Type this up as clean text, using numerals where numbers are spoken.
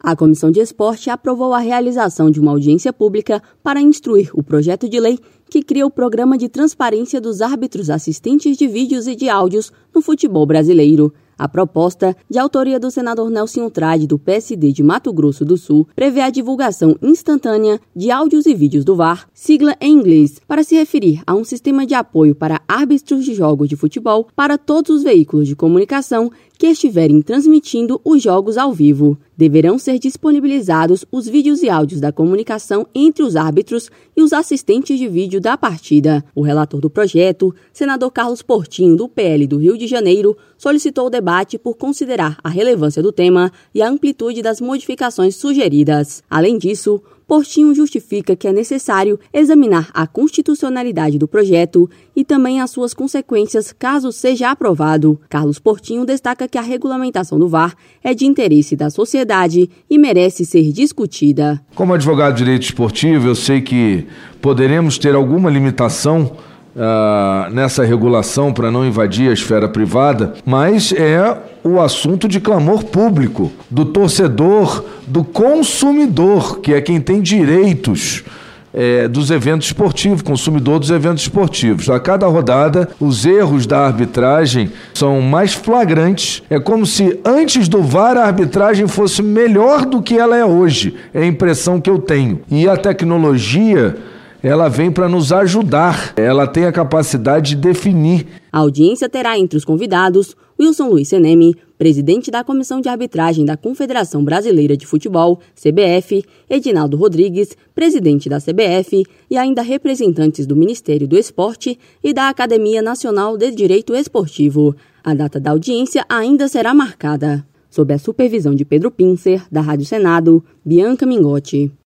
A Comissão de Esporte aprovou a realização de uma audiência pública para instruir o projeto de lei que cria o Programa de Transparência dos Árbitros Assistentes de Vídeos e de Áudios no futebol brasileiro. A proposta, de autoria do senador Nelson Trade, do PSD de Mato Grosso do Sul, prevê a divulgação instantânea de áudios e vídeos do VAR, sigla em inglês, para se referir a um sistema de apoio para árbitros de jogos de futebol para todos os veículos de comunicação que estiverem transmitindo os jogos ao vivo. Deverão ser disponibilizados os vídeos e áudios da comunicação entre os árbitros e os assistentes de vídeo da partida. O relator do projeto, senador Carlos Portinho, do PL do Rio de Janeiro, solicitou o debate por considerar a relevância do tema e a amplitude das modificações sugeridas. Além disso, Portinho justifica que é necessário examinar a constitucionalidade do projeto e também as suas consequências caso seja aprovado. Carlos Portinho destaca que a regulamentação do VAR é de interesse da sociedade e merece ser discutida. Como advogado de direito esportivo, eu sei que poderemos ter alguma limitação nessa regulação para não invadir a esfera privada, mas é o assunto de clamor público, do torcedor, do consumidor, que é quem tem direitos dos eventos esportivos, consumidor dos eventos esportivos. A cada rodada, os erros da arbitragem são mais flagrantes. É como se antes do VAR a arbitragem fosse melhor do que ela é hoje. É a impressão que eu tenho. E a tecnologia, ela vem para nos ajudar. Ela tem a capacidade de definir. A audiência terá entre os convidados Wilson Luiz Seneme, presidente da Comissão de Arbitragem da Confederação Brasileira de Futebol, CBF, Edinaldo Rodrigues, presidente da CBF, e ainda representantes do Ministério do Esporte e da Academia Nacional de Direito Esportivo. A data da audiência ainda será marcada. Sob a supervisão de Pedro Pincer, da Rádio Senado, Bianca Mingotti.